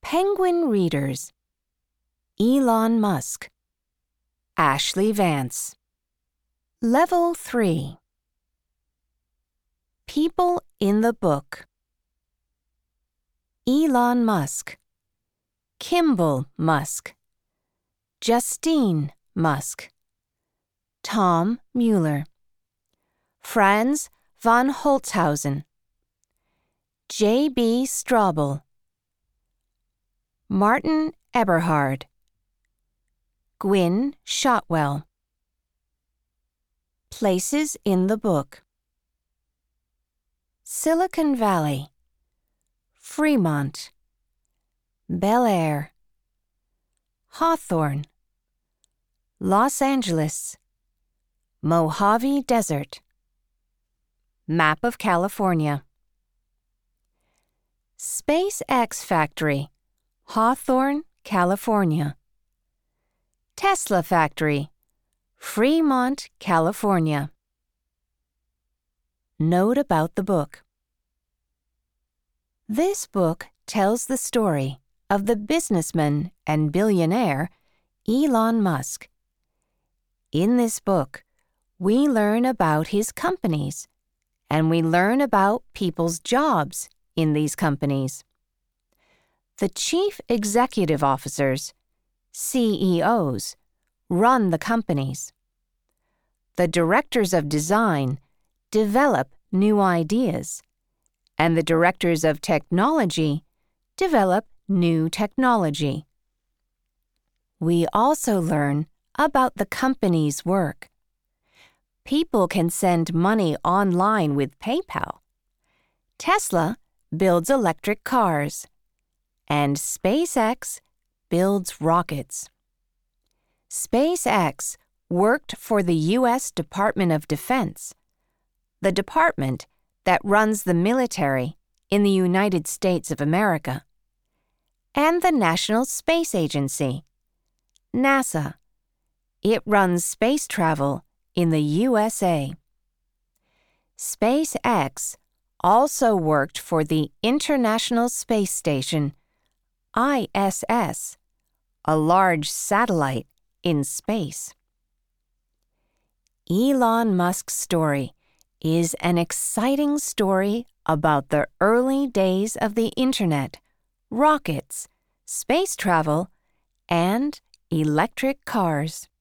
Penguin Readers. Elon Musk. Ashley Vance. Level 3. People in the book. Elon Musk. Kimball Musk. Justine Musk. Tom Mueller. Franz von Holzhausen. J.B. Straubel. Martin Eberhard. Gwynne Shotwell. Places in the book. Silicon Valley. Fremont. Bel Air. Hawthorne. Los Angeles. Mojave Desert. Map of California. SpaceX Factory, Hawthorne, California. Tesla Factory, Fremont, California. Note about the book. This book tells the story of the businessman and billionaire Elon Musk. In this book, we learn about his companies, and we learn about people's jobs in these companies. The chief executive officers, CEOs, run the companies. The directors of design develop new ideas, and the directors of technology develop new technology. We also learn about the company's work. People can send money online with PayPal. Tesla builds electric cars, and SpaceX builds rockets. SpaceX worked for the U.S. Department of Defense, the department that runs the military in the United States of America, and the National Space Agency, NASA. It runs space travel in the USA. SpaceX also worked for the International Space Station, ISS, a large satellite in space. Elon Musk's story is an exciting story about the early days of the Internet, rockets, space travel, and electric cars.